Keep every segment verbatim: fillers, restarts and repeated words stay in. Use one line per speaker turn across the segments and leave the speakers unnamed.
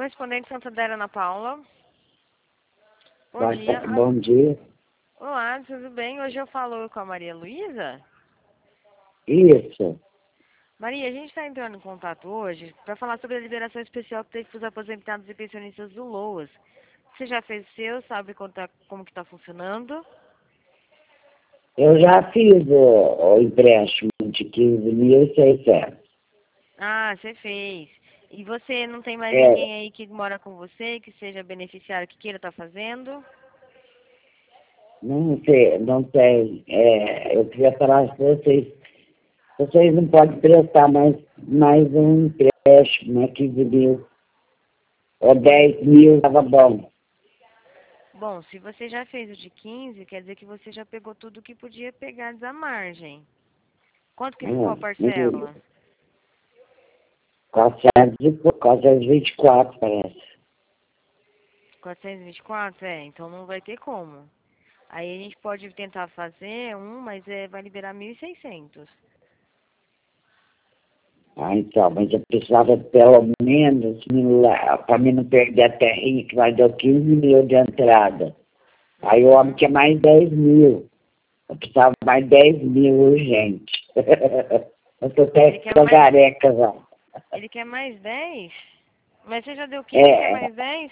Correspondente Santander, Ana Paula. Bom
Boa
dia.
tarde, bom dia.
Olá, tudo bem? Hoje eu falo com a Maria Luísa.
Isso.
Maria, a gente está entrando em contato hoje para falar sobre a liberação especial que teve para os aposentados e pensionistas do LOAS. Você já fez o seu? Sabe como, tá, como que está funcionando?
Eu já fiz o, o empréstimo de quinze mil e seiscentos.
Ah, você fez. E você não tem mais
É,
ninguém aí que mora com você, que seja beneficiário, que queira estar fazendo?
não sei, não tem. É, eu queria falar com vocês. Vocês não podem prestar mais, mais um empréstimo, né? quinze mil. Ou dez mil, estava bom.
Bom, se você já fez o de quinze, quer dizer que você já pegou tudo que podia pegar da margem. Quanto que ficou a
Hum, hum.
parcela?
quatrocentos e pouco, quatrocentos e vinte e quatro, parece.
quatrocentos e vinte e quatro? É, então não vai ter como. Aí a gente pode tentar fazer um, mas é, vai liberar mil e seiscentos.
Ah, então, mas eu precisava pelo menos, para mim não perder a terrinha, que vai dar quinze mil de entrada. Aí o homem
Uhum.
quer mais dez mil. Eu precisava mais dez mil urgente. Eu tô até
Ele quer
ficando
mais,
careca já.
ele quer mais dez? Mas você já deu quinze, quer
É,
mais dez?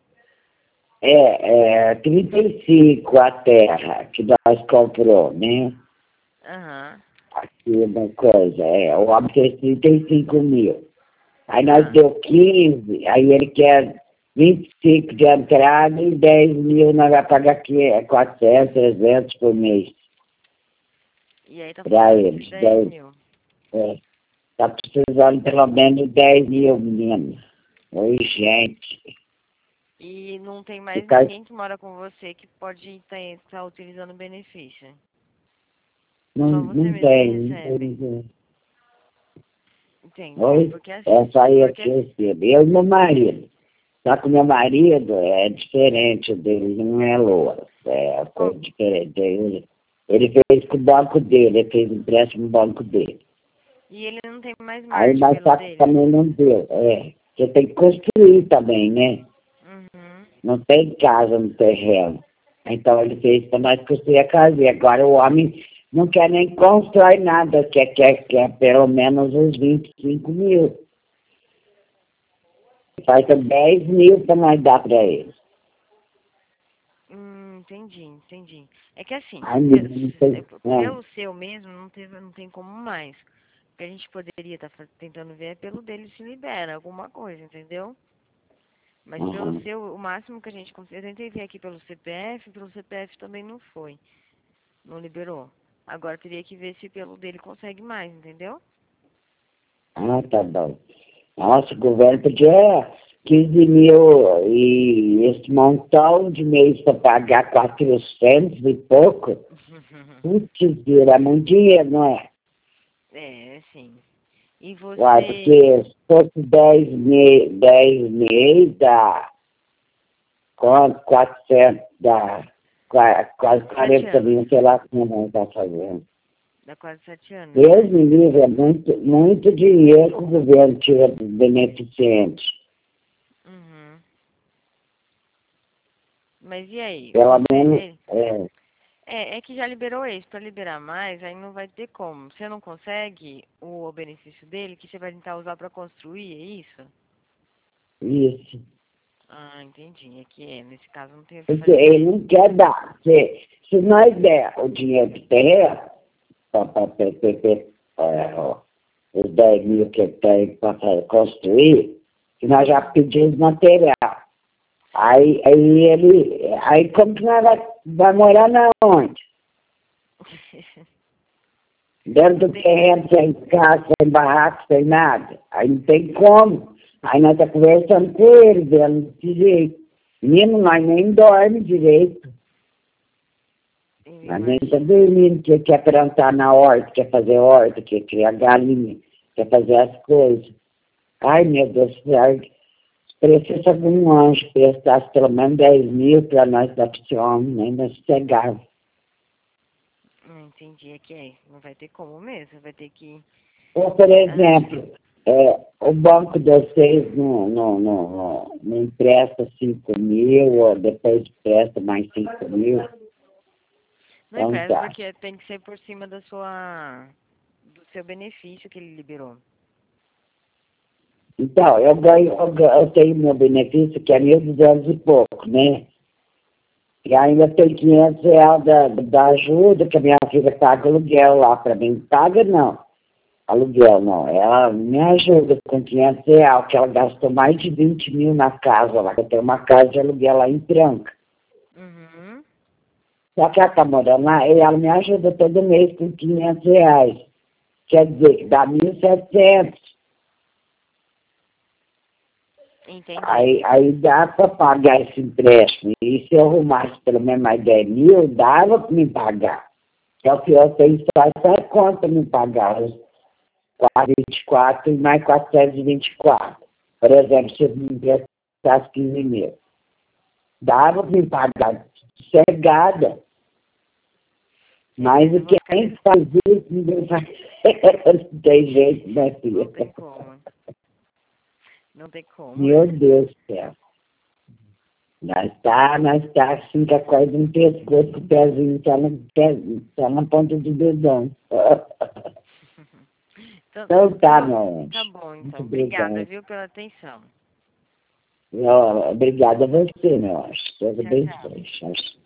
é, é trinta e cinco a terra que nós comprou, né?
Aham,
Aqui uma coisa, é, o homem fez trinta e cinco mil. Aí nós
tá.
deu quinze, aí ele quer vinte e cinco de entrada e dez mil nós vamos pagar aqui, é quatrocentos, trezentos por mês
E aí tá
para
faltando esses
eles.
dez
dez,
mil.
é. Tá precisando pelo menos dez mil, menino. Urgente.
E não tem mais
Ficar...
ninguém que mora com você que pode estar utilizando o benefício.
Não,
Só você
não
mesmo que
tem, não tem
recebe.
ninguém.
Entende? Bom,
Oi?
porque assim,
Essa aí é que
porque
eu recebo. Eu e meu marido. Só que meu marido é diferente dele, não é louro. É
bom,
coisa diferente. Ele, ele fez com o banco dele, ele fez empréstimo no banco dele.
e ele não tem mais
Aí,
margem
mas
pelo
só que
dele.
também não deu. É, você tem que construir também, né?
Uhum.
Não tem casa no terreno. Então ele fez para nós construir a casa. E agora o homem não quer nem constrói nada, quer, quer, quer pelo menos uns vinte e cinco mil. Falta dez mil para nós dar para ele.
Hum, entendi, entendi. É que assim,
Ai,
pe-
menino, não sei.
se-
É.
pelo seu mesmo, não, teve, não tem como mais. O que a gente poderia estar tentando ver é pelo dele se libera alguma coisa, entendeu? Mas pelo
Uhum.
seu, o máximo que a gente conseguiu, eu tentei ver aqui pelo C P F, pelo C P F também não foi, não liberou. Agora teria que ver se pelo dele consegue mais, entendeu?
Ah, tá bom. Nossa, o governo podia quinze mil e esse montão de mês para pagar quatrocentos e pouco. Putz, é muito dinheiro, não é?
É, sim. E
Uai,
você,
porque se fosse dez mil, dez mil dá quanto? quatrocentos, dá qua- quase
sete
quarenta
anos,
mil, sei lá como não está fazendo.
dá quase sete anos,
Deus
né?
me livre, é muito, muito dinheiro que o governo tira dos beneficentes.
Uhum. Mas e aí,
Pelo
você,
menos,
é,
é,
é, é que já liberou esse, para liberar mais, aí não vai ter como. Você não consegue o, o benefício dele, que você vai tentar usar para construir, é isso?
isso.
Ah, entendi. É que é, nesse caso não tem o que
Porque
fazer
ele
mesmo.
não quer dar. Se, se nós der o dinheiro de terra, para os dez mil que tem para construir, que nós já
Uhum.
pedimos material.
Sim.
Aí, aí ele, aí como que nós vai, vai morar na onde? Dentro do
Tem-
terreno, sem casa, sem barraco, sem nada. Aí não tem como. Aí nós estamos conversando com ele, vendo desse jeito. Menino, nós nem dorme direito.
Eu
Nós nem estamos
imagino.
dormindo, que quer plantar na horta, quer fazer horta, quer criar galinha, quer fazer as coisas. Ai, meu Deus do céu, precisa de um anjo que prestasse pelo menos dez mil para nós dar para esse homem, nem nós cegava.
Não entendi. É que é, não vai ter como mesmo. Vai ter que.
Ou, por
Ah,
exemplo, é, o banco de vocês não, não, não, não, não empresta cinco mil, ou depois empresta mais cinco mil?
Não
Então
empresta
tá.
porque tem que ser por cima da sua, do seu benefício que ele liberou.
Então, eu ganho, eu, ganho- eu tenho meu benefício que é mil e duzentos e pouco, né? E ainda tem quinhentos reais da, da ajuda, que a minha filha paga aluguel lá para mim. Paga não, aluguel não. Ela me ajuda com quinhentos reais, que ela gastou mais de vinte mil na casa lá, que eu tenho uma casa de aluguel lá em Tranca.
Uhum.
Só que ela tá morando lá e ela me ajuda todo mês com quinhentos reais. Quer dizer, que dá mil e setecentos.
Entendi.
Aí, aí dá para pagar esse empréstimo. E se eu arrumasse pelo menos mais dez mil, dava para me pagar. É o que eu tenho só essa conta para me pagar. Os quatrocentos e vinte e quatro e mais quatrocentos e vinte e quatro. Por exemplo, se eu me emprestasse quinze mil. Dava para me pagar cegada. Mas
Eu vou ficar
quem
nesse...
faz isso, ninguém faz. Não tem jeito, né, filha?
Não tem como. Não tem como.
Meu Deus do céu. Nós tá, nós tá assim com a coisa no pescoço, com o pezinho só, no, pé, só na ponta do dedão.
Então,
Então
eu
tá,
vou...
meu anjo.
Tá bom,
Muito
então. Obrigada,
obrigado.
viu, pela atenção.
Obrigada a você, meu anjo. Deus
Tchau, tchau.
abençoe. Tchau, tchau.